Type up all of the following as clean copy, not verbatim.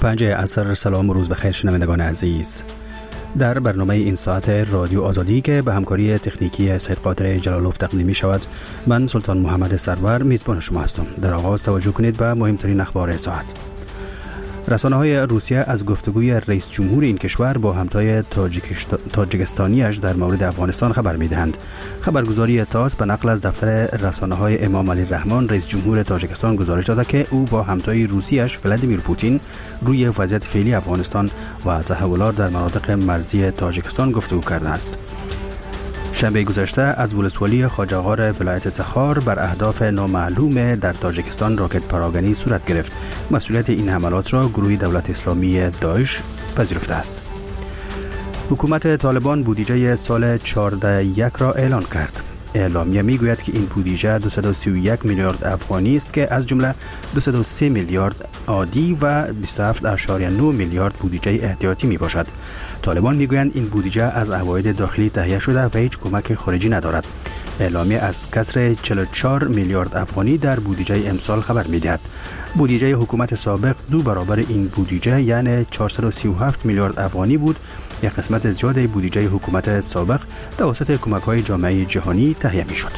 5 عصر. سلام و روز بخیر شنوندگان عزیز. در برنامه این ساعت رادیو آزادی که به همکاری تکنیکی سید قادر جلالوف تقدیم می شود، من سلطان محمد سرور میزبان شما هستم. در آغاز توجه کنید به مهمترین اخبار ساعت. رسانه‌های روسیه از گفتگوی رئیس جمهور این کشور با همتای تاجیکستانیش در مورد افغانستان خبر می‌دهند. خبرگزاری تاس به نقل از دفتر رسانه‌های امام علی رحمان رئیس جمهور تاجیکستان گزارش داده که او با همتای روسیش ولادیمیر پوتین روی وضعیت فعلی افغانستان و تحولات در مناطق مرزی تاجیکستان گفتگو کرده است. شنبه گذشته از ولسوالی خواجه‌غار ولایت تخار بر اهداف نامعلوم در تاجیکستان راکت پراگنی صورت گرفت. مسئولیت این حملات را گروه دولت اسلامی داعش پذیرفته است. حکومت طالبان بودجه سال 14 را اعلان کرد. اعلامیه میگوید که این بودجه 231 میلیارد افغانی است که از جمله 203 میلیارد عادی و 27.9 میلیارد بودجه احتیاطی می باشد. طالبان میگویند این بودجه از عواید داخلی تهیه شده و هیچ کمک خارجی ندارد. اعلامیه از کسر 44 میلیارد افغانی در بودجه امسال خبر میدهد. بودجه حکومت سابق 2 برابر این بودجه یعنی 437 میلیارد افغانی بود. یک قسمت زیاد بودجه حکومت سابق توسط کمک‌های جامعه جهانی تهیه می‌شد.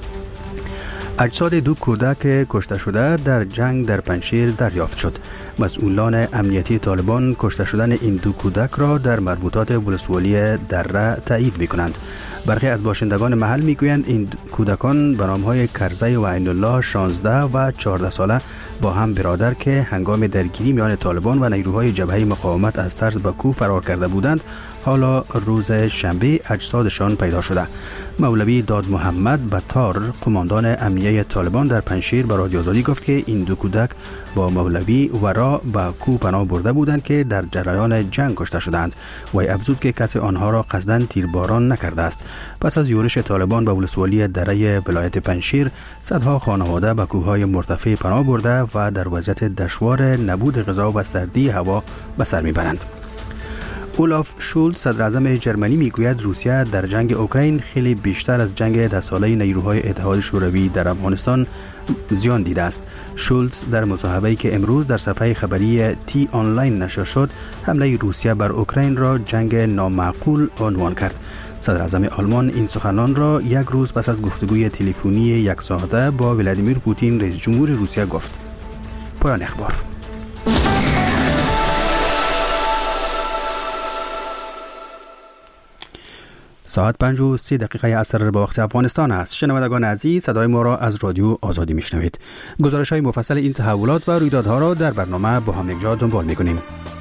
اجساد 2 کودک کشته شده در جنگ در پنجشیر دریافت شد. مسئولان امنیتی طالبان کشته شدن این 2 کودک را در مربوطات ولسوالی دره تایید می‌کنند. برخی از باشندگان محل میگویند این کودکان به نام‌های کرزی و عین الله 16 و 14 ساله با هم برادر که هنگام درگیری میان طالبان و نیروهای جبهه مقاومت از ترس به کوه فرار کرده بودند، حالا روز شنبه اجسادشان پیدا شده. مولوی داد محمد بطار قماندان امنیه طالبان در پنجشیر به رادیو آزادی گفت که این 2 کودک با مولوی ورا به کوه پناه برده بودند که در جریان جنگ کشته شدند. وی افزود که کسی آنها را قصداً تیرباران نکرده است. پس از یورش طالبان به ولسوالی دره ولایت پنجشیر، صدها خانواده به کوههای مرتفع پناه برده و در وضعیت دشوار نبود غذا و سردی هوا به سر میبرند. اولاف شولز صدر اعظم جرمنی میگوید روسیه در جنگ اوکراین خیلی بیشتر از جنگ 10 ساله نیروهای اتحاد شوروی در افغانستان زیان دیده است. شولز در مصاحبه‌ای که امروز در صفحه خبری تی آنلاین نشر شد، حمله روسیه بر اوکراین را جنگ نامعقول عنوان کرد. صدر اعظم آلمان این سخنان را یک روز پس از گفتگوی تلفنی 1 ساعته با ولادیمیر پوتین رئیس جمهور روسیه گفت. پایان اخبار. ساعت 5:03 عصر با وقت افغانستان است. شنوندگان عزیز، صدای ما را از رادیو آزادی میشنوید. گزارش‌های مفصل این تحولات و رویدادها را در برنامه با هم یکجا دنبال می‌کنیم.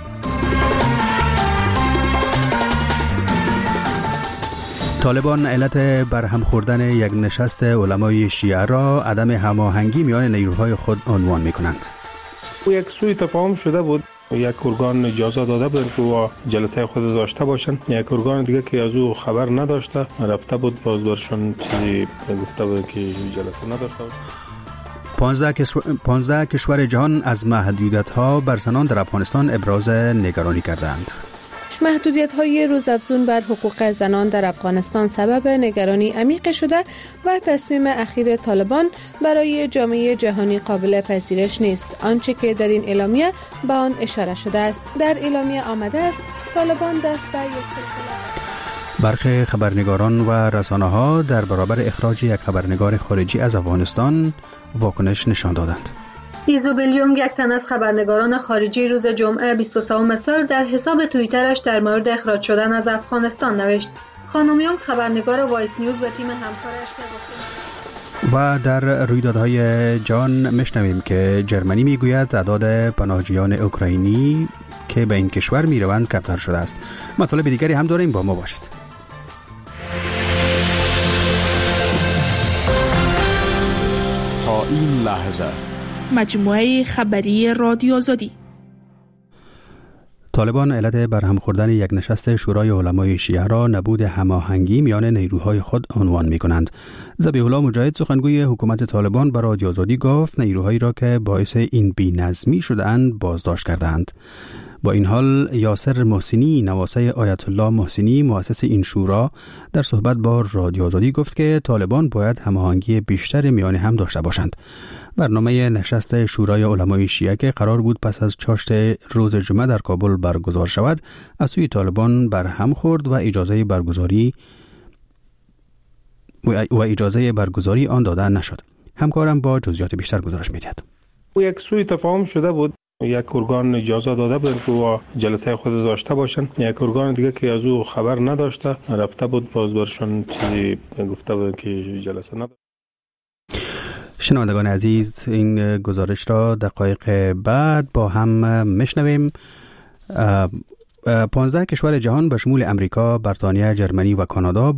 طالبان علت برهم خوردن یک نشست علمای شیعه را عدم هماهنگی میان نیروهای خود عنوان می‌کنند. یک سوء تفاهم شده بود. یک ارگان اجازه داده بود که جلسه خود داشته باشن، یک ارگان دیگه که از او خبر نداشته رفته بود، باز برشون چیزی گفته بود که جلسه نداشته بود. 15 کشور جهان از محدودیت‌ها بر زنان در افغانستان ابراز نگرانی کردند. محدودیت‌های روزافزون بر حقوق زنان در افغانستان سبب نگرانی عمیق شده و تصمیم اخیر طالبان برای جامعه جهانی قابل پذیرش نیست. آنچه که در این اعلامیه به آن اشاره شده است. در اعلامیه آمده است طالبان دست به یک سلسله برخی خبرنگاران و رسانه‌ها در برابر اخراج یک خبرنگار خارجی از افغانستان واکنش نشان دادند. ایزوبلیوم، یک تن از خبرنگاران خارجی، روز جمعه 23 سال در حساب توییترش در مورد اخراج شدن از افغانستان نوشت. خانم یونگ، خبرنگار وایس نیوز و تیم همکارش و در رویدادهای جان میشنویم که جرمنی میگوید تعداد پناهجویان اوکراینی که به این کشور میروند کمتر شده است. مطالب دیگری هم داریم، با ما باشید. تا این لحظه مجموعه خبری رادیو آزادی. طالبان علت برهم خوردن یک نشست شورای علمای شیعه را نبود هماهنگی میان نیروهای خود عنوان می‌کنند. ذبیح الله مجاهد، سخنگوی حکومت طالبان، به رادیو آزادی گفت نیروهایی را که باعث این بی‌نظمی شده‌اند بازداشت کردند. با این حال یاسر محسنی نواسه آیت الله محسنی مؤسس این شورا در صحبت با رادیو آزادی گفت که طالبان باید هماهنگی بیشتر میان هم داشته باشند. برنامه نشست شورای علمای شیعه که قرار بود پس از چاشت روز جمعه در کابل برگزار شود از سوی طالبان برهم خورد و اجازه برگزاری آن داده نشد. همکارم با جزئیات بیشتر گزارش می‌دهد. یک سوء تفاهم شده بود. یک ارگان اجازه داده بود که جلسه خود داشته باشن، یک ارگان دیگه که از او خبر نداشته رفته بود باز برشون چیزی گفته بود که جلسه نداشت. شنوندگان عزیز، این گزارش را دقایق بعد با هم میشنویم. 15 کشور جهان به شمول امریکا، بریتانیا، جرمنی و کانادا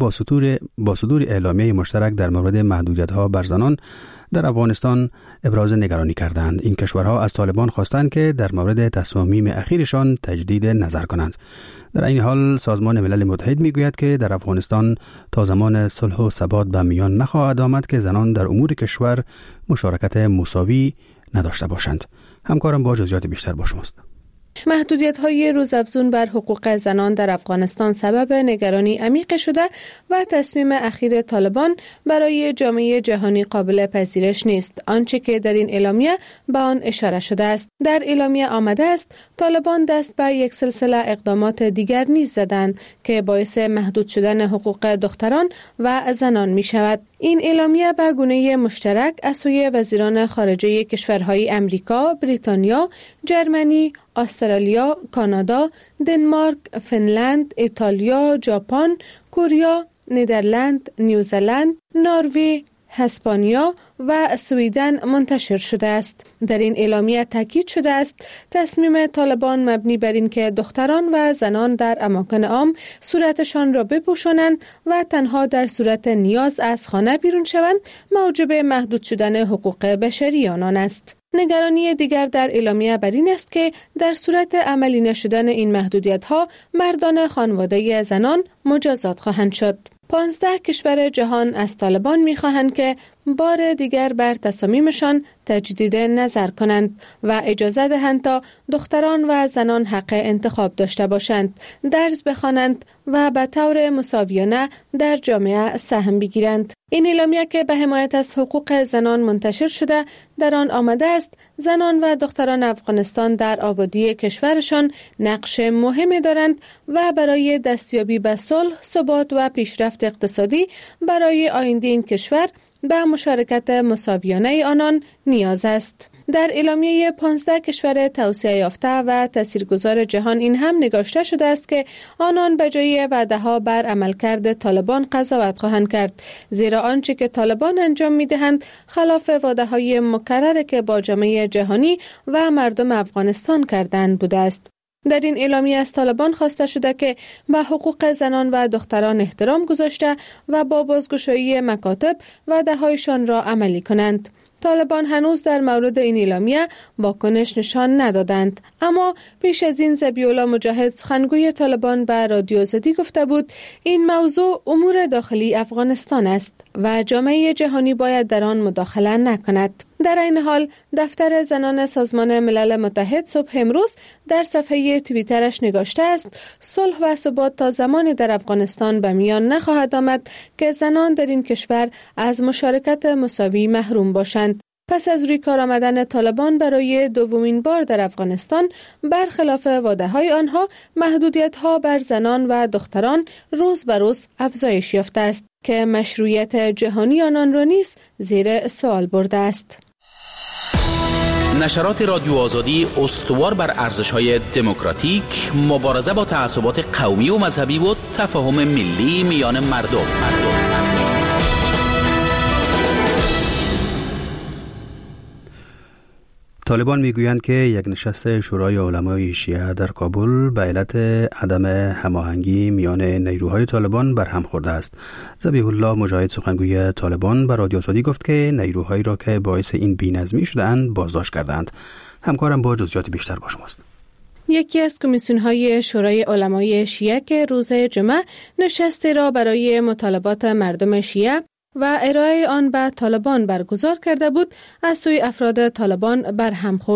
با صدور اعلامیه مشترک در مورد محدودیت‌ها بر زنان در افغانستان ابراز نگرانی کردند. این کشورها از طالبان خواستند که در مورد تصامیم اخیرشان تجدید نظر کنند. در این حال سازمان ملل متحد میگوید که در افغانستان تا زمان صلح و ثبات به میان نخواهد آمد که زنان در امور کشور مشارکت مساوی نداشته باشند. همکارم با جزئیات بیشتر با شماست. محدودیت‌های روزافزون بر حقوق زنان در افغانستان سبب نگرانی عمیق شده و تصمیم اخیر طالبان برای جامعه جهانی قابل پذیرش نیست، آنچه که در این اعلامیه به آن اشاره شده است. در اعلامیه آمده است طالبان دست به یک سلسله اقدامات دیگر نیز زدند که باعث محدود شدن حقوق دختران و زنان می شود. این اعلامیه به گونه مشترک از سوی وزیران خارجه کشورهای امریکا، بریتانیا، جرمنی، استرالیا، کانادا، دنمارک، فنلند، ایتالیا، ژاپن، کره، ندرلند، نیوزلند، نروژ، اسپانیا و سوئیدن منتشر شده است. در این اعلامیه تاکید شده است تصمیم طالبان مبنی بر این که دختران و زنان در اماکن عام صورتشان را بپوشانند و تنها در صورت نیاز از خانه بیرون شوند موجب محدود شدن حقوق بشری آنان است. نگرانی دیگر در اعلامیه بر این است که در صورت عملی نشدن این محدودیت‌ها مردان خانواده زنان مجازات خواهند شد. 15 کشور جهان از طالبان می‌خواهند که بار دیگر بر تصامیمشان تجدید نظر کنند و اجازه دهند تا دختران و زنان حق انتخاب داشته باشند، درس بخوانند و به طور مساویانه در جامعه سهم بگیرند. این اعلامیه که به حمایت از حقوق زنان منتشر شده در آن آمده است زنان و دختران افغانستان در آبادی کشورشان نقش مهمی دارند و برای دستیابی به صلح، ثبات و پیشرفت اقتصادی برای آینده این کشور به مشارکت مساویانه آنان نیاز است. در اعلامیه 15 کشور توسعه یافته و تاثیرگذار جهان این هم نگاشته شده است که آنان به جای وعده‌ها بر عملکرد طالبان قضاوت خواهند کرد، زیرا آنچه که طالبان انجام می‌دهند خلاف وعده‌های مکرر که با جامعه جهانی و مردم افغانستان کردند بوده است. در این اعلامیه از طالبان خواسته شده که به حقوق زنان و دختران احترام گذاشته و با بازگشایی مکاتب وعده‌هایشان را عملی کنند. طالبان هنوز در مورد این اعلامیه واکنش نشان ندادند، اما پیش از این ذبیح الله مجاهد سخنگوی طالبان به رادیو آزادی گفته بود این موضوع امور داخلی افغانستان است و جامعه جهانی باید در آن مداخله نکند. در این حال دفتر زنان سازمان ملل متحد صبح امروز در صفحه توییترش نگاشته است صلح و ثبات تا زمانی در افغانستان به میان نخواهد آمد که زنان در این کشور از مشارکت مساوی محروم باشند. پس از روی کار آمدن طالبان برای دومین بار در افغانستان، برخلاف وعده‌های آنها محدودیت‌ها بر زنان و دختران روز به روز افزایش یافته است که مشروعیت جهانی آنان را نیز زیر سوال برده است. نشرات رادیو آزادی استوار بر ارزش‌های دموکراتیک، مبارزه با تعصبات قومی و مذهبی و تفاهم ملی میان مردم. طالبان میگویند که یک نشست شورای علمای شیعه در کابل به علت عدم هماهنگی میان نیروهای طالبان برهم خورده است. ذبیح الله مجاهد سخنگوی طالبان به رادیو آزادی گفت که نیروهایی را که باعث این بی‌نظمی شده‌اند بازداشت کردند. همکارم با جزئیات بیشتر با شماست. یکی از کمیسیون‌های شورای علمای شیعه که روز جمعه نشستی را برای مطالبات مردم شیعه و ارائه آن به طالبان برگزار کرده بود، از سوی افراد طالبان برهم خورد.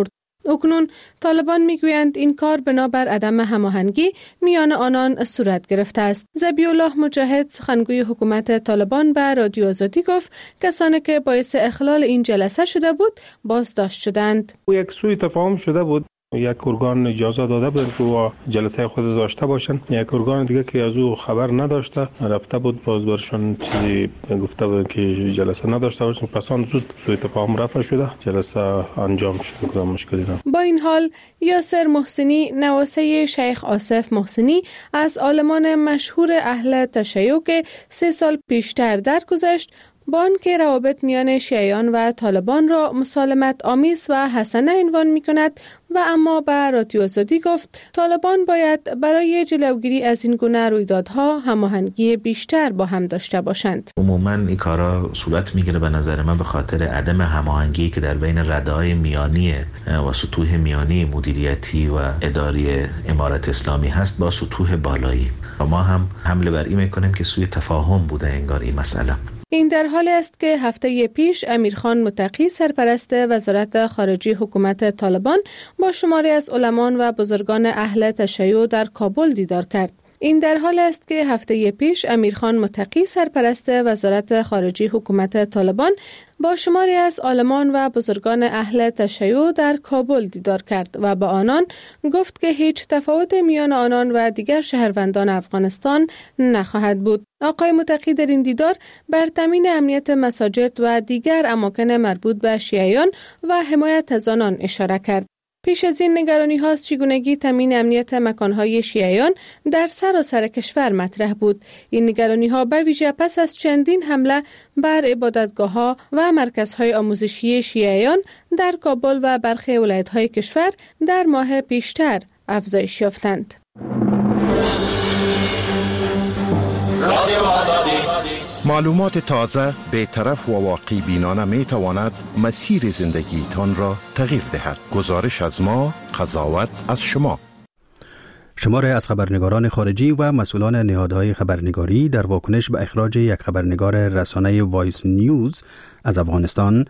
اکنون طالبان میگویند این کار بنابر عدم هماهنگی میان آنان صورت گرفته است. ذبیح الله مجاهد سخنگوی حکومت طالبان به رادیو آزادی گفت کسانی که باعث اخلال این جلسه شده بود بازداشت شدند. یک سوء تفاهم شده بود. یک ارگان اجازه داده بود که جلسه خود داشته باشن، یک ارگان دیگه که از او خبر نداشته رفته بود باز برشون چیزی گفته بود که جلسه نداشته باشن. پس آن زود سوء تفاهم رفع شده، جلسه انجام شد، کدام مشکلی نبود. با این حال یاسر محسنی نواسه شیخ آصف محسنی از عالمان مشهور اهل تشیع که 3 سال پیشتر درگذشت با آنکه روابط میان شیعیان و طالبان را مسالمت آمیز و حسنه عنوان می کند و اما به رادیو آزادی گفت طالبان باید برای جلوگیری از این گونه رویدادها هماهنگی بیشتر با هم داشته باشند. عموما این کارا صورت میگیره به نظر من به خاطر عدم هماهنگی که در بین رده‌های میانی و سطوح میانی مدیریتی و اداری امارت اسلامی هست با سطوح بالایی. و ما هم حمله بر این میکنیم که سوی تفاهم بوده انگار این مسئله. این در حالی است که هفته پیش امیرخان متقی سرپرست وزارت خارجه حکومت طالبان با شماری از علمان و بزرگان اهل تشیع در کابل دیدار کرد. این در حال است که هفته پیش امیرخان متقی سرپرست وزارت خارجه حکومت طالبان با شماری از عالمان و بزرگان اهل تشیع در کابل دیدار کرد و با آنان گفت که هیچ تفاوت میان آنان و دیگر شهروندان افغانستان نخواهد بود. آقای متقی در این دیدار بر تامین امنیت مساجد و دیگر اماکن مربوط به شیعیان و حمایت از آنان اشاره کرد. پیش از این نگرانی ها از چگونگی تامین امنیت مکانهای شیعیان در سراسر کشور مطرح بود. این نگرانی ها به ویژه پس از چندین حمله بر عبادتگاه ها و مرکزهای آموزشی شیعیان در کابل و برخی ولایت های کشور در ماه پیشتر افزایش یافتند. معلومات تازه، بی‌طرف و واقعی بینانه می تواند مسیر زندگی تان را تغییر دهد. گزارش از ما، قضاوت از شما. شماری از خبرنگاران خارجی و مسئولان نهادهای خبرنگاری در واکنش به اخراج یک خبرنگار رسانه وایس نیوز از افغانستان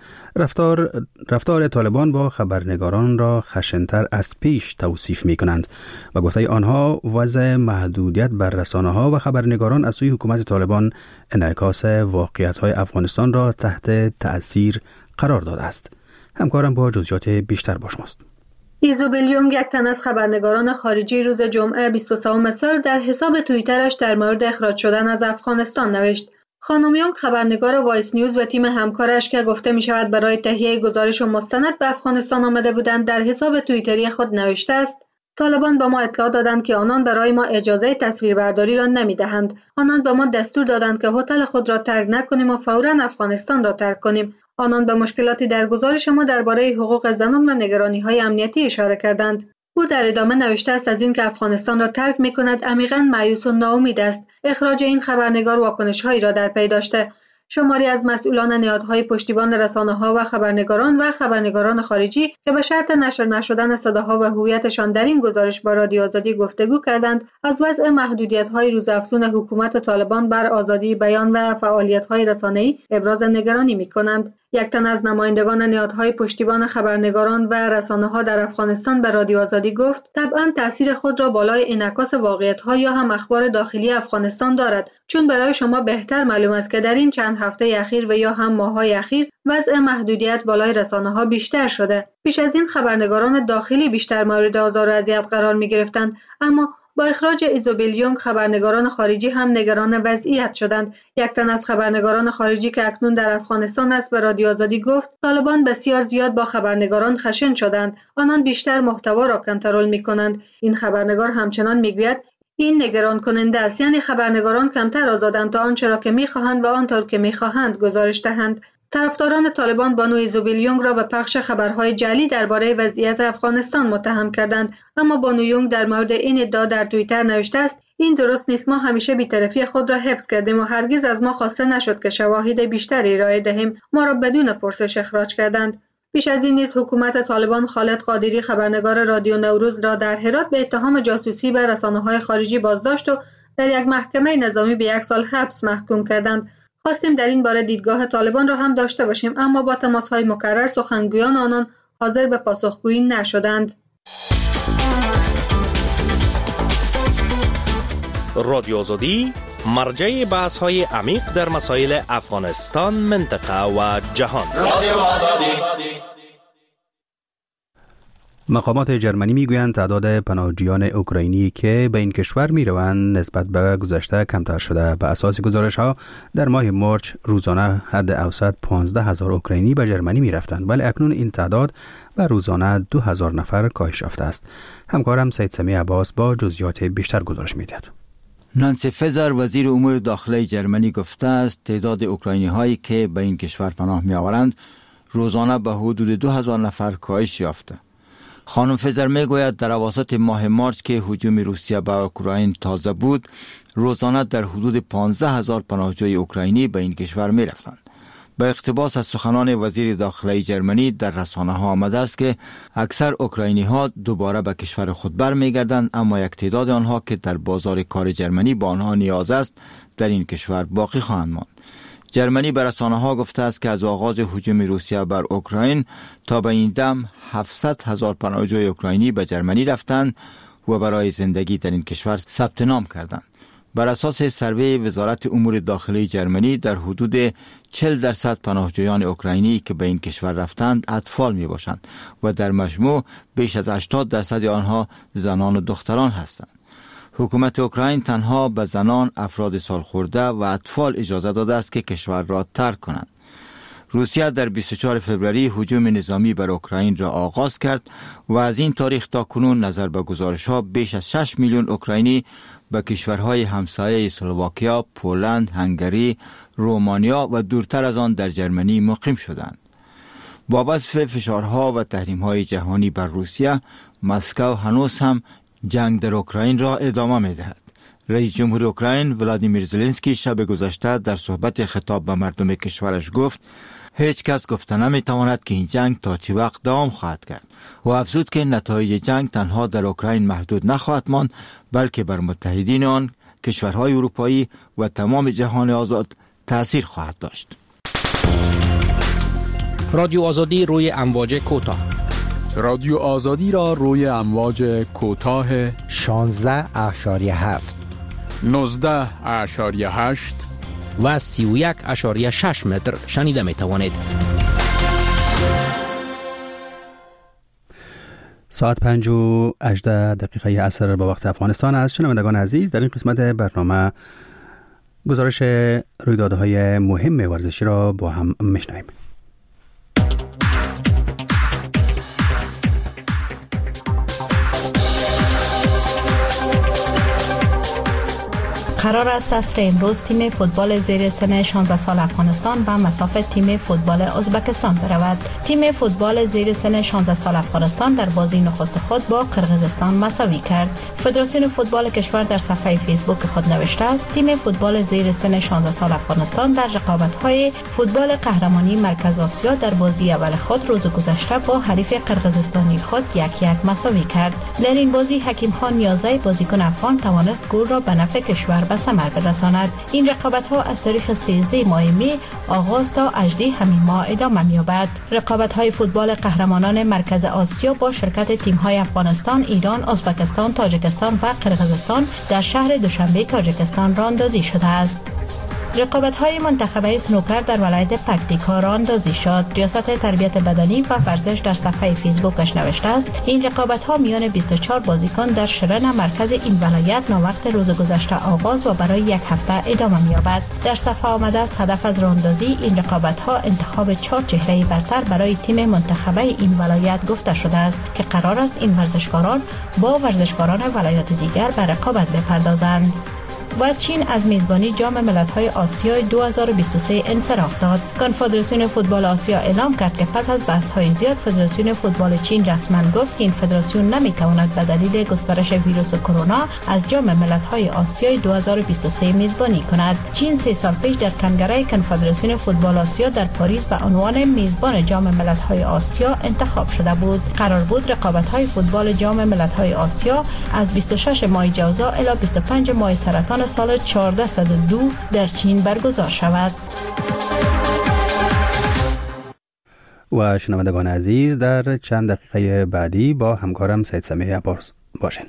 رفتار طالبان با خبرنگاران را خشن‌تر از پیش توصیف می کنند و گفته آنها وضع محدودیت بر رسانه‌ها و خبرنگاران از سوی حکومت طالبان انعکاس واقعیت‌های افغانستان را تحت تأثیر قرار داده است. همکارم با جزئیات بیشتر با شماست. ایزوبل یونگ، یک تن از خبرنگاران خارجی، روز جمعه 23 سال در حساب توییترش در مورد اخراج شدن از افغانستان نوشت. خانم یونگ خبرنگار وایس نیوز و تیم همکارش که گفته می شود برای تهیه گزارش و مستند به افغانستان آمده بودند در حساب توییتری خود نوشته است: طالبان به ما اطلاع دادند که آنان برای ما اجازه تصویربرداری را نمی دهند. آنان به ما دستور دادند که هتل خود را ترک نکنیم و فوراً افغانستان را ترک کنیم. آنان به مشکلاتی در گزارش ما درباره حقوق زنان و نگرانی‌های امنیتی اشاره کردند. او در ادامه نوشته است از اینکه افغانستان را ترک می‌کند عمیقاً مایوس و ناامید است. اخراج این خبرنگار واکنش‌هایی را در پی داشته. شماری از مسئولان نهادهای پشتیبان رسانه‌ها و خبرنگاران خارجی که به شرط نشر نشدن صداها و هویتشان در این گزارش با رادیو آزادی گفتگو کردند، از وضع محدودیت‌های روزافزون حکومت طالبان بر آزادی بیان و فعالیت‌های رسانه‌ای ابراز نگرانی می‌کنند. یک تن از نمایندگان نهادهای پشتیبان خبرنگاران و رسانه‌ها در افغانستان به رادیو آزادی گفت: طبعاً تأثیر خود را بالای انعکاس واقعیت‌ها یا هم اخبار داخلی افغانستان دارد، چون برای شما بهتر معلوم است که در این چند هفته اخیر و یا هم ماه‌های اخیر وضع محدودیت بالای رسانه‌ها بیشتر شده. پیش از این خبرنگاران داخلی بیشتر مورد آزار و اذیت قرار می‌گرفتند، اما با اخراج ایزوبل یونگ خبرنگاران خارجی هم نگران وضعیت شدند. یک تن از خبرنگاران خارجی که اکنون در افغانستان است به رادیو آزادی گفت: طالبان بسیار زیاد با خبرنگاران خشن شدند. آنان بیشتر محتوا را کنترل می‌کنند. این خبرنگار همچنان می‌گوید: این نگران کننده است، یعنی خبرنگاران کمتر آزادند تا آنچه را که می‌خواهند و آنطور که می‌خواهند گزارش دهند. طرفداران طالبان بانو ایزوبل یونگ را به پخش خبرهای جعلی درباره وضعیت افغانستان متهم کردند، اما بانو یونگ در مورد این ادعا در توییتر نوشته است: این درست نیست. ما همیشه بی‌طرفی خود را حفظ کردیم و هرگز از ما خواسته نشد که شواهد بیشتری ارائه دهیم. ما را بدون پرسش اخراج کردند. پیش از این نیز حکومت طالبان خالد قادری خبرنگار رادیو نوروز را در هرات به اتهام جاسوسی به رسانه‌های خارجی بازداشت و در یک محکمه نظامی به 1 سال حبس محکوم کردند. خواستیم در این باره دیدگاه طالبان را هم داشته باشیم، اما با تماس‌های مکرر سخنگویان آنان حاضر به پاسخگویی نشدند. رادیو آزادی مرجع بحث‌های عمیق در مسائل افغانستان، منطقه و جهان. رادیو آزادی. مقامات جرمنی میگویند تعداد پناهجویان اوکراینی که به این کشور میروند نسبت به گذشته کمتر شده. به اساس گزارش‌ها در ماه مارچ روزانه حد اوسط 15,000 اوکراینی به جرمنی میرفتند، ولی اکنون این تعداد به روزانه 2,000 نفر کاهش یافته است. همکارم سید سمی عباس با جزئیات بیشتر گزارش می‌دهد. نانسی فزر وزیر امور داخلی جرمنی گفته است تعداد اوکراینی هایی که به این کشور پناه می آورند روزانه به حدود 2,000 نفر کاهش یافته. خانم فزر می گوید در اواسط ماه مارچ که هجوم روسیه به اوکراین تازه بود، روزانه در حدود 15,000 پناهجوی اوکراینی به این کشور می رفتند. به اقتباس از سخنان وزیر داخلی جرمنی در رسانه ها آمده است که اکثر اوکراینی ها دوباره به کشور خود برمیگردند، اما یک تعداد آنها که در بازار کار جرمنی با آنها نیاز است در این کشور باقی خواهند ماند. جرمنی به رسانه ها گفته است که از آغاز هجوم روسیه بر اوکراین تا به این دم 700,000 پناهجوی اوکراینی به جرمنی رفتند و برای زندگی در این کشور ثبت نام کردند. بر اساس سروی وزارت امور داخلی جرمنی در حدود 40% پناهجویان اوکراینی که به این کشور رفتند اطفال می باشند و در مجموع بیش از 80% آنها زنان و دختران هستند. حکومت اوکراین تنها به زنان، افراد سالخورده و اطفال اجازه داده است که کشور را ترک کنند. روسیه در 24 فوریه هجوم نظامی بر اوکراین را آغاز کرد و از این تاریخ تا کنون نظر به گزارش‌ها بیش از 6 میلیون اوکراینی به کشورهای همسایه اسلواکیا، پولند، هنگری، رومانیا و دورتر از آن در جرمنی مقیم شدند. با وصف فشارها و تحریم‌های جهانی بر روسیه، مسکو هنوز هم جنگ در اوکراین را ادامه می‌دهد. رئیس جمهور اوکراین ولادیمیر زلنسکی شب گذشته در صحبت خطاب به مردم کشورش گفت هیچ کس گفته نمی‌تواند که این جنگ تا چه وقت دوام خواهد کرد و افزود که نتایج جنگ تنها در اوکراین محدود نخواهد ماند، بلکه بر متحدین آن، کشورهای اروپایی و تمام جهان آزاد تأثیر خواهد داشت. رادیو آزادی روی امواج کوتاه. رادیو آزادی را روی امواج کوتاه 16.7 19.8 و 31.6 متر شنیده می توانید. ساعت 5:18 عصر به وقت افغانستان است. شنوندگان عزیز، در این قسمت برنامه گزارش رویدادهای مهم ورزشی را با هم میشنویم. قرار است عصر امروز تیم فوتبال زیر سن 16 سال افغانستان به مسافت تیم فوتبال ازبکستان برود. تیم فوتبال زیر سن 16 سال افغانستان در بازی نخست خود با قرقیزستان مساوی کرد. فدراسیون فوتبال کشور در صفحه فیسبوک خود نوشته است تیم فوتبال زیر سن 16 سال افغانستان در رقابت‌های فوتبال قهرمانی مرکز آسیا در بازی اول خود روز گذشته با حریف قرقیزستانی خود 1-1 مساوی کرد. در این بازی حکیم خان نیازی بازیکن افغان توانست گل را به نفع کشور به ثمر برساند. این رقابت‌ها از تاریخ 13 ماه می آغاز تا 18 همین ماه ادامه می‌یابد. رقابت‌های فوتبال قهرمانان مرکز آسیا با شرکت تیم‌های افغانستان، ایران، ازبکستان، تاجیکستان و قرقیزستان در شهر دوشنبه تاجیکستان راندازی شده است. رقابت‌های منتخبه سنوکر در ولایت پکتیکا راندازی شد. ریاست تربیت بدنی و ورزش در صفحه فیسبوکش نوشته است این رقابت‌ها میان 24 بازیکن در شرن مرکز این ولایت ناوقت روز گذشته آغاز و برای یک هفته ادامه می‌یابد. در صفحه آمده است هدف از راندازی این رقابت‌ها انتخاب 4 چهره برتر برای تیم منتخبه این ولایت گفته شده است که قرار است این ورزشکاران با ورزشکاران ولایات دیگر به رقابت بپردازند. و چین از میزبانی جام ملت‌های آسیا 2023 انصراف داد. کنفدراسیون فوتبال آسیا اعلام کرد که پس از بحث‌های زیاد فدراسیون فوتبال چین رسما گفت که این فدراسیون نمی‌تواند به دلیل گسترش ویروس کرونا از جام ملت‌های آسیا 2023 میزبانی کند. چین 3 سال پیش در کنگره کنفدراسیون فوتبال آسیا در پاریس به عنوان میزبان جام ملت‌های آسیا انتخاب شده بود. قرار بود رقابت‌های فوتبال جام ملت‌های آسیا از 26 ماه جوزا الی 25 ماه سرطان سال 1402 در چین برگزار شود. و شنوندگان عزیز در چند دقیقه بعدی با همکارم سید سمیع عباس باشین.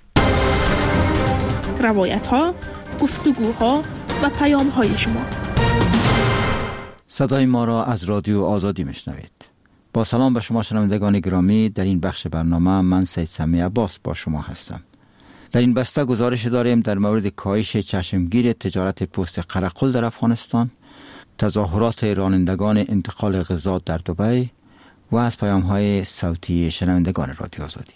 روایت ها، گفتگوها و پیام های شما. صدای ما را از رادیو آزادی میشنوید. با سلام به شما شنوندگان گرامی، در این بخش برنامه من سید سمیع عباس با شما هستم. در این بسته گزارش داریم در مورد کاهش چشمگیر تجارت پوست قرقل در افغانستان، تظاهرات رانندگان انتقال غذا در دبی و از پیام‌های صوتی شنوندگان رادیو آزادی.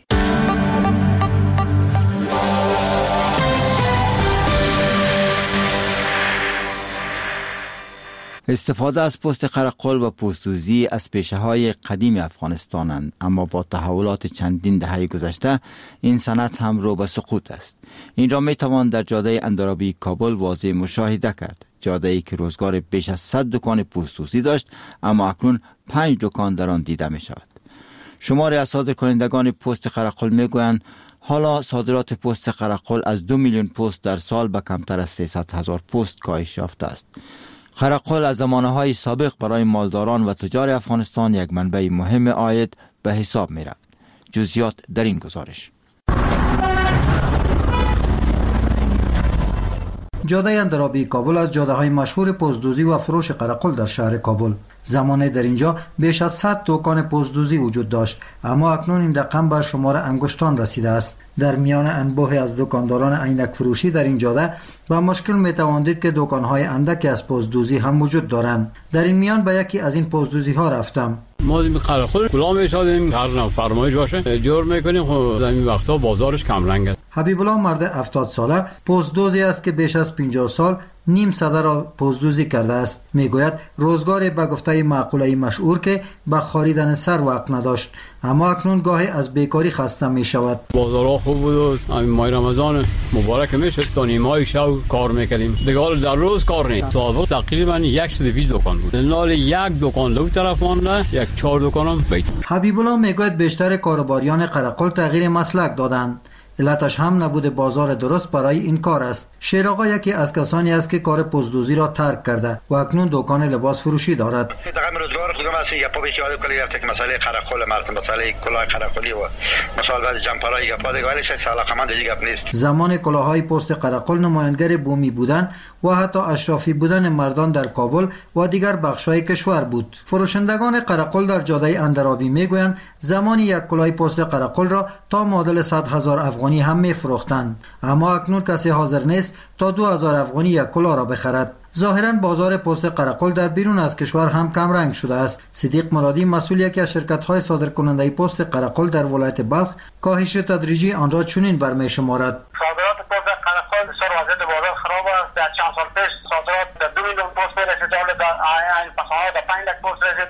استفاده از پوست قرقل و پوست‌دوزی از پیشه‌های قدیم افغانستانند، اما با تحولات چندین دهه گذشته این صنعت هم رو به سقوط است. این را می‌توان در جاده اندرابی کابل واضح مشاهده کرد. جاده‌ای که روزگار بیش از 100 دکان پوست‌دوزی داشت، اما اکنون 5 دکان در آن دیده می‌شود. شمار از صادرکنندگان پوست قرقل می‌گویند حالا صادرات پوست قرقل از 2 میلیون پوست در سال به کمتر از 300,000 پوست کاهش یافته است. قرقل از زمانه‌های سابق برای مالداران و تجار افغانستان یک منبع مهم عاید به حساب می‌رفت. جزئیات در این گزارش. جاده اندرابی کابل از جاده‌های مشهور پوست‌دوزی و فروش قرقل در شهر کابل. زمانه در اینجا بیش از 100 دکان پوست‌دوزی وجود داشت، اما اکنون این رقم به شمار انگشتان رسیده است. در میان انبوه از دکانداران عینک فروشی در این جاده با مشکل میتواندید که دکان‌های اندکی از پوست‌دوزی هم وجود دارند. در این میان به یکی از این پوست‌دوزی‌ها رفتم. ما این قرقل کلام می‌سازیم، هر نوع فرمایش باشه جور می‌کنیم. خب در این وقتا بازارش کم رنگ است. حبیب الله مرد 70 ساله پوست‌دوزی است که بیش از 50 سال نیم صده را پوست‌دوزی کرده است. میگوید روزگار به گفته مقوله مشهور که به خریدن سر وقت نداشت، اما اکنون گاهی از بیکاری خسته می شود. بازارها خوب بود و همین ماه رمضان مبارک میشه تا نیمه شب کار میکردیم. دیگه در روز کار نیست. صاحب تقریبا 120 دکان بود. نال یک دکان دو طرف مونده، یک 4 دکانم بیت. حبیب الله میگوید بیشتر کارباریان قرقل تغییر مسلک دادند. علتش هم نبود بازار درست برای این کار است. شیر آقا یکی از کسانی است که کار پوست‌دوزی را ترک کرده و اکنون دکان لباس فروشی دارد. دقیقاً روزگار خودم اصلا گپا به یاد کلی رفته که مسئله قرقل مرد مسئله کلاه قرقلی و مثلا بعضی جمپرای گپا دیگه ولی شاید علاقمند دیگه گپ نیست. زمان کلاه‌های پوست قرقل نمایانگر بومی بودن و حتی اشرافی بودن مردان در کابل و دیگر بخش‌های کشور بود. فروشندگان قرقل در جاده اندرابی میگویند زمانی یک کلاه پوست قرقل را تا معادل 100,000 افغانی هم می‌فروختند، اما اکنون کسی حاضر نیست تا 2000 افغانی یک کلاه را بخرد. ظاهراً بازار پوست قرقل در بیرون از کشور هم کم رنگ شده است. صدیق مرادی مسئول یکی از شرکت‌های صادرکننده پوست قرقل در ولایت بلخ کاهش تدریجی آن را چنین برمی‌شمارد. صادرات پوست قرقل بسیار وضعیت بازار خراب است. در چند سال پیش صادرات در 2 میلیون پوست رسید، در این پس‌ها در 5 لک پوست رسید.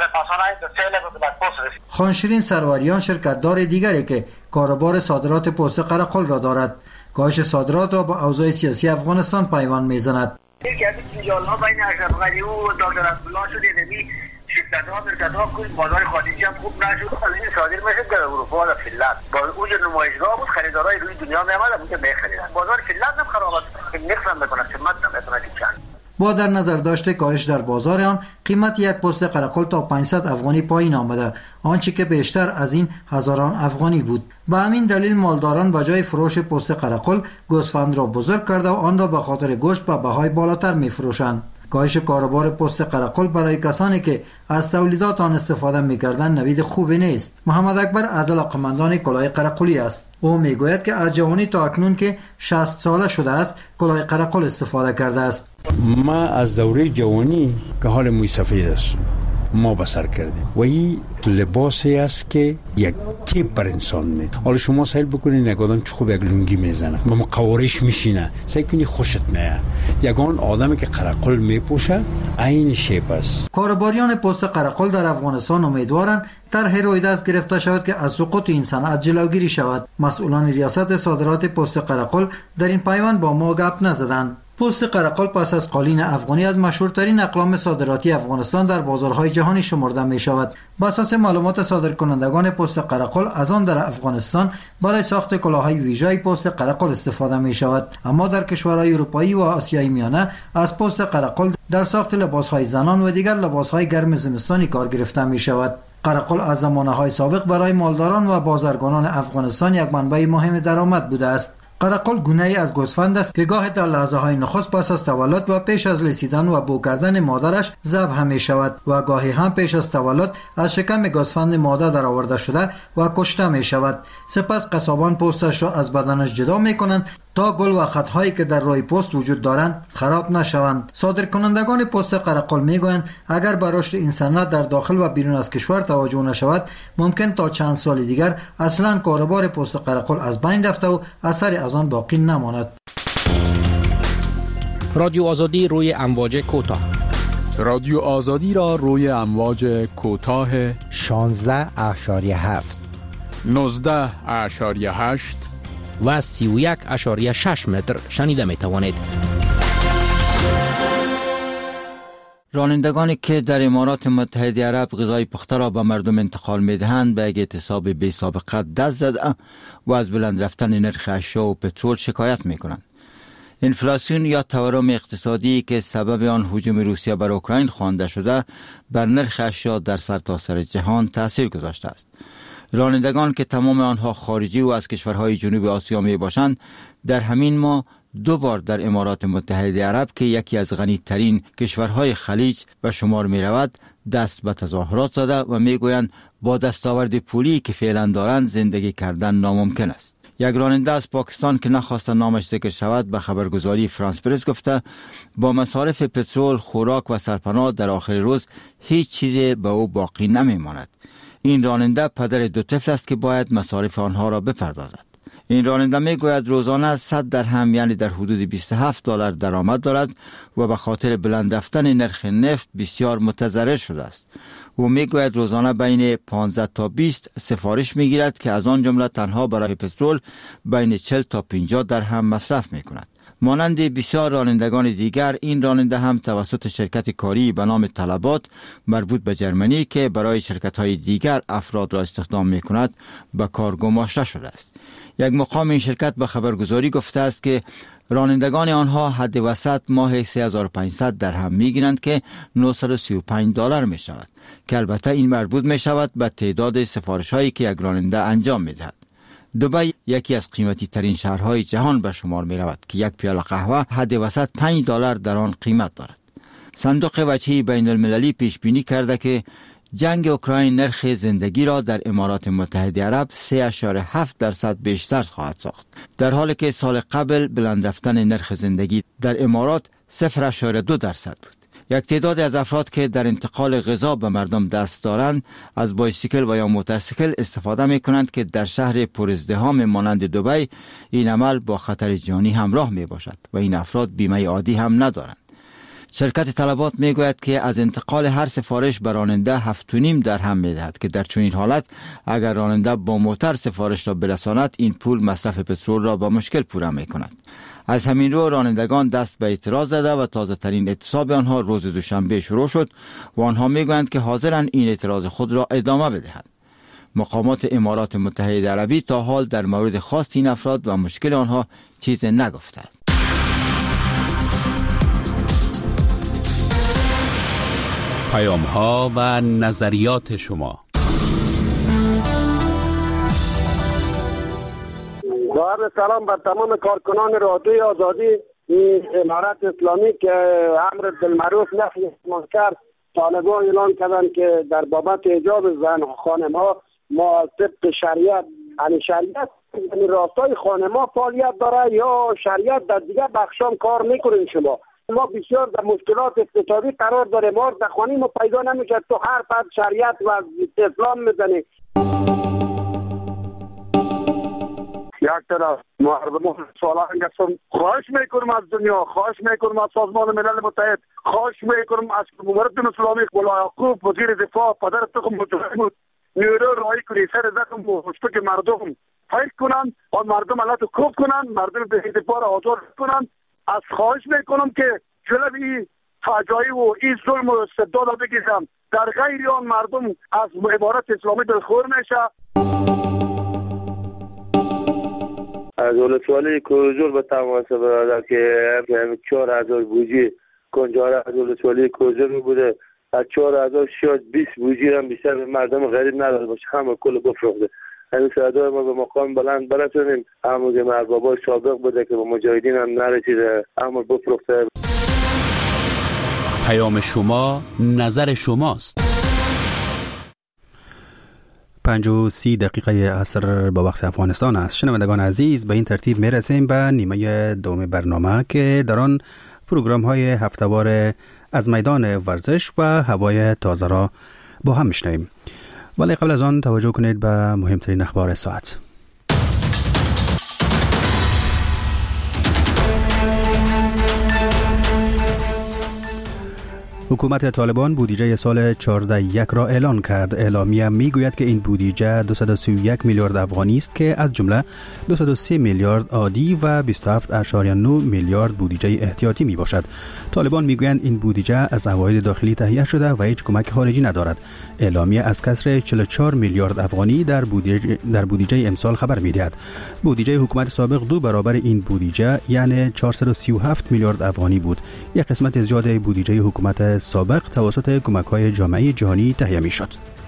خانشرین سروریان شرکت‌دار دیگری که کاروبار صادرات پوست قرقل را دارد، کاهش صادرات را با اوضاع سیاسی افغانستان پیوند می‌زند. یکی از جنجال‌ها بین اشرف غنی و دکتر عبدالله شد دیدی شرکت‌ها کوی بازار خارجی هم خوب نشد. این صادر میشد در اروپا و فنلند. با اون نمایشگاه بود، خریدارای روی دنیا می‌آمدن اونجا می‌خریدن. بازار فنلند هم خراب است. نقصان می‌کنه، قیمت نمی‌تونه چند. با در نظر داشته کاهش در بازار آن، قیمت یک پوست قرقل تا 500 افغانی پایین آمده، آنچه که بیشتر از این هزاران افغانی بود. به همین دلیل مالداران به جای فروش پوست قرقل گوسفند را بزرگ کرده و آن را به خاطر گوشت به بهای بالاتر می‌فروشند. کاهش کاروبار پوست قرقل برای کسانی که از تولیدات آن استفاده می‌کردند نوید خوبی نیست. محمد اکبر از علاقه‌مندان کلاه قرقلی است. او میگوید که از جوانی تا اکنون که 60 ساله شده است کلاه قرقل استفاده کرده است. ما از دوره جوانی که حال موی سفید است ما بسر کردیم و این لباسی است که یک تیپ بر انسان میده. حالا شما سیل بکنید یک آدم چه خوب یک لنگی میزنه با مقوارش میشینه، سعی کنی خوشت میاد. یگان آدمی که قرقل میپوشه عین شیپ است. کارباریان پوست قرقل در افغانستان امیدوارند طرح روی دست گرفته شود که از سقوط این صنعت جلوگیری شود. مسئولان ریاست صادرات پوست قرقل در این پیوند با ما گپ نزدند. پست قرقل پس از قالین افغانی از مشهورترین اقلام صادراتی افغانستان در بازارهای جهانی شمرده می شود. بر اساس معلومات صادرکنندگان پست قرقل از آن در افغانستان برای ساخت کلاههای ویژه پست قرقل استفاده می شود، اما در کشورهای اروپایی و آسیای میانه از پست قرقل در ساخت لباسهای زنان و دیگر لباسهای گرم زمستانی کار گرفته می شود. قرقل از زمانه‌های سابق برای مالداران و بازرگانان افغانستان یک منبع مهم درآمد بوده است. قرقل گونه‌ای از گوسفند است که گاه در لحظه‌های نخست پس از تولد و پیش از لیسیدن و بو کردن مادرش ذبح می شود و گاهی هم پیش از تولد از شکم گوسفند ماده درآورده شده و کشته می شود. سپس قصابان پوستش را از بدنش جدا می کنند تا گل و خطهایی که در روی پوست وجود دارند خراب نشوند. صادرکنندگان پوست قرقل میگویند اگر به رشد این صنعت در داخل و بیرون از کشور توجه نشود، ممکن تا چند سال دیگر اصلا کاروبار پوست قرقل از بین رفته و اثری از آن باقی نماند. رادیو آزادی روی امواج کوتاه. رادیو آزادی را روی امواج کوتاه 16.7 19.8 و 31.6 متر شنیده می توانید. رانندگانی که در امارات متحده عرب غذای پخته را به مردم انتقال می دهند به یک اعتصاب بی سابقه دست زده و از بلند رفتن نرخ اشیا و پترول شکایت می کنند. انفلاسیون یا تورم اقتصادی که سبب آن هجوم روسیه بر اوکراین خوانده شده بر نرخ اشیا در سرتاسر جهان تاثیر گذاشته است. رانندگان که تمام آنها خارجی و از کشورهای جنوب آسیا می باشند در همین ماه 2 بار در امارات متحده عرب که یکی از غنی‌ترین کشورهای خلیج به شمار می رود دست به تظاهرات زده و می گویند با دستاورد پولی که فعلا دارند زندگی کردن ناممکن است. یک راننده از پاکستان که نخواست نامش ذکر شود به خبرگزاری فرانس پرس گفته با مصارف پترول، خوراک و سرپناه در آخر روز هیچ چیزی به او باقی نمی ماند. این راننده پدر 2 طفل است که باید مصارف آنها را بپردازد. این راننده می گوید روزانه 100 درهم یعنی در حدود $27 درآمد دارد و به خاطر بلند رفتن نرخ نفت بسیار متضرر شده است. او می گوید روزانه بین 15 تا 20 سفارش می گیرد که از آن جمله تنها برای پترول بین 40 تا 50 درهم مصرف می کند. مانند بسیار رانندگان دیگر این راننده هم توسط شرکت کاری به نام طلبات مربوط به جرمنی که برای شرکت‌های دیگر افراد را استخدام می کند به کار گماشته شده است. یک مقام این شرکت به خبرگزاری گفته است که رانندگان آنها حد وسط ماه 3500 درهم می گیرند که $935 می شود که البته این مربوط می شود به تعداد سفارش هایی که یک راننده انجام می دهد. دبی یکی از قیمتی ترین شهرهای جهان به شمار می رود که یک پیاله قهوه حد وسط $5 در آن قیمت دارد. صندوق وجهی بین المللی پیش بینی کرده که جنگ اوکراین نرخ زندگی را در امارات متحده عرب 3.7% بیشتر خواهد ساخت، در حالی که سال قبل بلند رفتن نرخ زندگی در امارات 0.2% بود. یک تعداد از افراد که در انتقال غذا به مردم دست دارند از بایسیکل و یا موتورسیکل استفاده می کنند که در شهر پرازدحام مانند دبی این عمل با خطر جانی همراه می باشد و این افراد بیمه عادی هم ندارند. شرکت طلبات می گوید که از انتقال هر سفارش به راننده 7.5 درهم می دهد که در چنین حالت اگر راننده با موتور سفارش را برساند این پول مصرف پترول را با مشکل پوره می کند. از همین رو رانندگان دست به اعتراض زده و تازه ترین اعتصاب آنها روز دوشنبه شروع شد و آنها می گویند که حاضرند این اعتراض خود را ادامه بدهند. مقامات امارات متحده عربی تا حال در مورد خواست این افراد و مشکل آنها چیز نگفتند. پیام‌ها و نظریات شما. با سلام بر تمام کارکنان رادیوی آزادی امارت اسلامی که امر بالمعروف نهی عن المنکر طالبان اعلان کردند که در بابت حجاب زن خانم‌ها ما طبق شریعت یعنی شریعت یعنی راستای خانم‌ها فعالیت داره یا شریعت در دیگه بخشام کار میکنین. شما ما بسیار در مشکلات اقتصادی قرار داریم، ما در خانه ما پیدا نمیشه، تو هر فرد شریعت و اسلام میزنی. یک طرف مردم سالان هستم، خواهش میکنم از دنیا، خواهش میکنم از سازمان ملل متحد، خواهش میکنم از امارت اسلامی مولا یعقوب وزیر دفاع پدر تخم مجاهد بود نیرو رای کنی سر زخم و که مردم فایت کنن و مردم علت کوب کنن، مردم به دفاع را آزاد کنن از خواهش میکنم که جلوی این فجایع و این ظلم و استبداد را بگیرم. در غیر آن مردم از عبارت اسلامی دلخور میشه. از ولسوالی کوزور به تماس برادر که 4000 بوجی کنجاره از ولسوالی کوزور بوده. از 4000 شاید 20 بوجی هم بیشتر مردم غریب نداره باشه، همه کل بفروخته. همین صدای ما به مقام بلند برسونیم. همون که مربابای سابق بوده که به مجاهدین هم نرسیده، همون بفروخته. پیام شما، نظر شماست. 5:30 عصر با وقت افغانستان است. شنوندگان عزیز، به این ترتیب میرسیم به نیمه دوم برنامه که در آن پروگرام های هفته‌وار از میدان ورزش و هوای تازه را با هم میشنویم. ولی قبل از آن توجه کنید به مهمترین اخبار ساعت. حکومت طالبان بودجه سال 14 را اعلان کرد. اعلامیه میگوید که این بودجه 231 میلیارد افغانی است که از جمله 203 میلیارد عادی و 27.9 میلیارد بودجه احتیاطی می باشد. طالبان میگویند این بودجه از عواید داخلی تهیه شده و هیچ کمک خارجی ندارد. اعلامیه از کسر 44 میلیارد افغانی در بودجه امسال خبر میدهد. بودجه حکومت سابق 2 برابر این بودجه یعنی 437 میلیارد افغانی بود. یک قسمت زیاد بودجه حکومت سابق توسط کمک‌های جامعه جهانی تهیه می‌شد.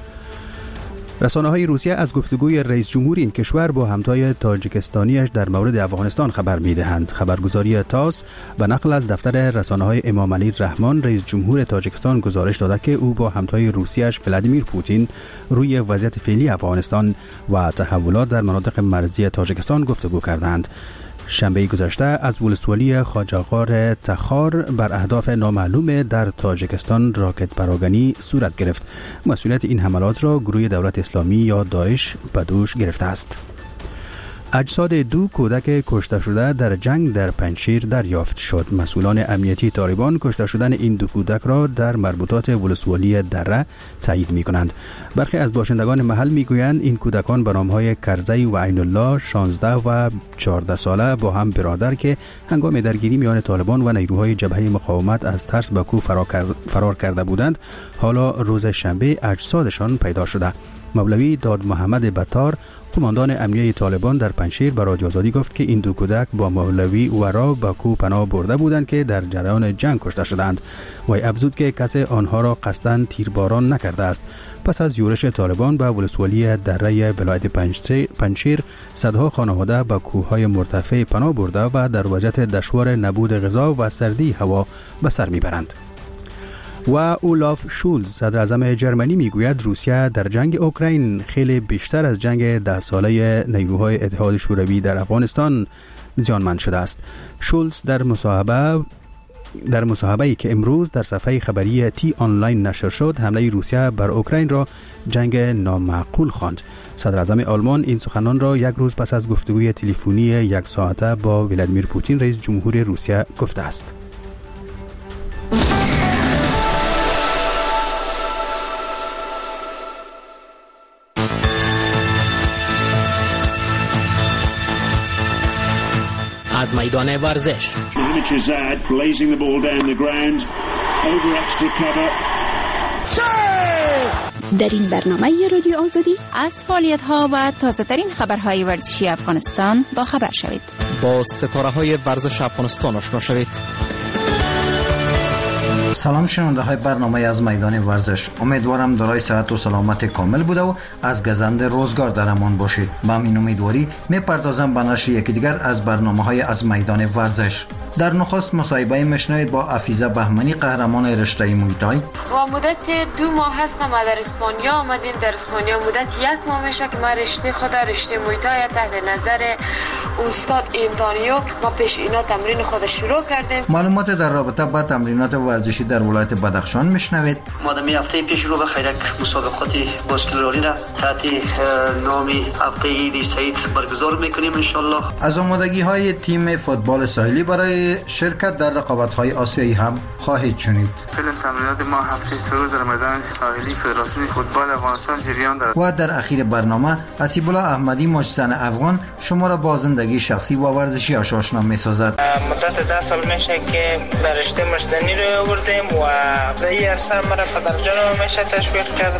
رسانه‌های روسیه از گفتگوی رئیس جمهور این کشور با همتای تاجیکستانیش در مورد افغانستان خبر می‌دهند. خبرگزاری تاس و نقل از دفتر رسانه‌های امام علی رحمان رئیس جمهور تاجیکستان گزارش داده که او با همتای روسیه‌اش ولادیمیر پوتین روی وضعیت فعلی افغانستان و تحولات در مناطق مرزی تاجیکستان گفتگو کردند. شنبه گذشته از ولسوالی خواجه‌غار تخار بر اهداف نامعلوم در تاجیکستان راکت پراگنی صورت گرفت. مسئولیت این حملات را گروه دولت اسلامی یا داعش به دوش گرفته است. اجساد 2 کودک کشته شده در جنگ در پنجشیر دریافت شد. مسئولان امنیتی طالبان کشته شدن این 2 کودک را در مربوطات ولسوالی دره تایید می کنند. برخی از باشندگان محل می گویند این کودکان به نامهای کرزی و عین الله 16 و 14 ساله با هم برادر که هنگام درگیری میان طالبان و نیروهای جبهه مقاومت از ترس به کوه فرار کرده بودند، حالا روز شنبه اجسادشان پیدا شده. مولوی داد محمد بطار قماندان امنیه طالبان در پنجشیر به رادیو آزادی گفت که این 2 کودک با مولوی ورا به کوه پناه برده بودند که در جریان جنگ کشته شدند. وی افزود که کسی آنها را قصداً تیرباران نکرده است. پس از یورش طالبان به ولسوالی دره ولایت پنجشیر صدها خانواده به کوههای مرتفع پناه برده و در وضعیت دشوار نبود غذا و سردی هوا به سر میبرند. و اولاف شولز صدر اعظم جرمنی میگوید روسیه در جنگ اوکراین خیلی بیشتر از جنگ 10 ساله نیروهای اتحاد شوروی در افغانستان زیانمند شده است. شولز در مصاحبه‌ای که امروز در صفحه خبری تی آنلاین نشر شد، حمله روسیه بر اوکراین را جنگ نامعقول خواند. صدر اعظم آلمان این سخنان را یک روز پس از گفتگوی تلفنی 1 ساعته با ولادیمیر پوتین رئیس جمهور روسیه گفته است. از میدان ورزش. در این برنامه رادیو آزادی از فعالیت‌ها و تازه‌ترین خبرهای ورزشی افغانستان با خبر شوید. با ستاره‌های ورزش افغانستان آشنا شوید. سلام شنونده های برنامه از میدان ورزش. امیدوارم دارای صحت و سلامت کامل بوده و از گزند روزگار در امان باشید. با این امیدواری میپردازم به نشر یکی دیگر از برنامه های از میدان ورزش. در نخست مصاحبه میشنوید با افیزه بهمنی قهرمان رشته مویتای. و مدت 2 ماه هستم در اسپانیا آمدیم. در اسپانیا مدت 1 ماه میشه که من رشته خود رشته مویتای تحت نظر استاد انتونیو ما پیش اینا تمرین خود شروع کردیم. معلومات در رابطه با تمرینات ورزشی در ولایت بدخشان میشنوید. ما در هفته پیش رو به خیرک مسابقات باسکتبالی را تحت نام هفته عید سعید برگزار میکنیم ان شاء الله. از آمادگی های تیم فوتبال ساحلی برای شرکت در رقابت های آسیایی هم خواهید شنید. فعلا تمرینات ما هفته سه در میدان ساحلی فدراسیون فوتبال افغانستان جریان دارد. و در اخیر برنامه اسیب الله احمدی مجزن افغان شما را با زندگی شخصی و ورزشی آشنا می‌سازد. مدت 10 سال میشه که در رشته مجزنی رو آوردیم و در این عرصه مرا پدرجانم میشه تشویق کرد.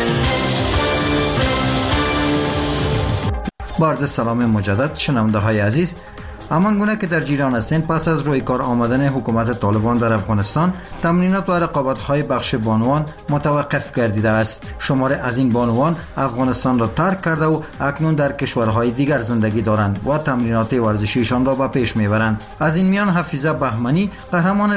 با عرض سلام مجدد شنونده های عزیز، همان گونه که در جریان هستند، پس از روی کار آمدن حکومت طالبان در افغانستان تمرینات و رقابت های بخش بانوان متوقف گردیده است. شماره از این بانوان افغانستان را ترک کرده و اکنون در کشورهای دیگر زندگی دارند و تمرینات ورزشیشان را به پیش میبرند. از این میان حفیظه بهمنی قهرمان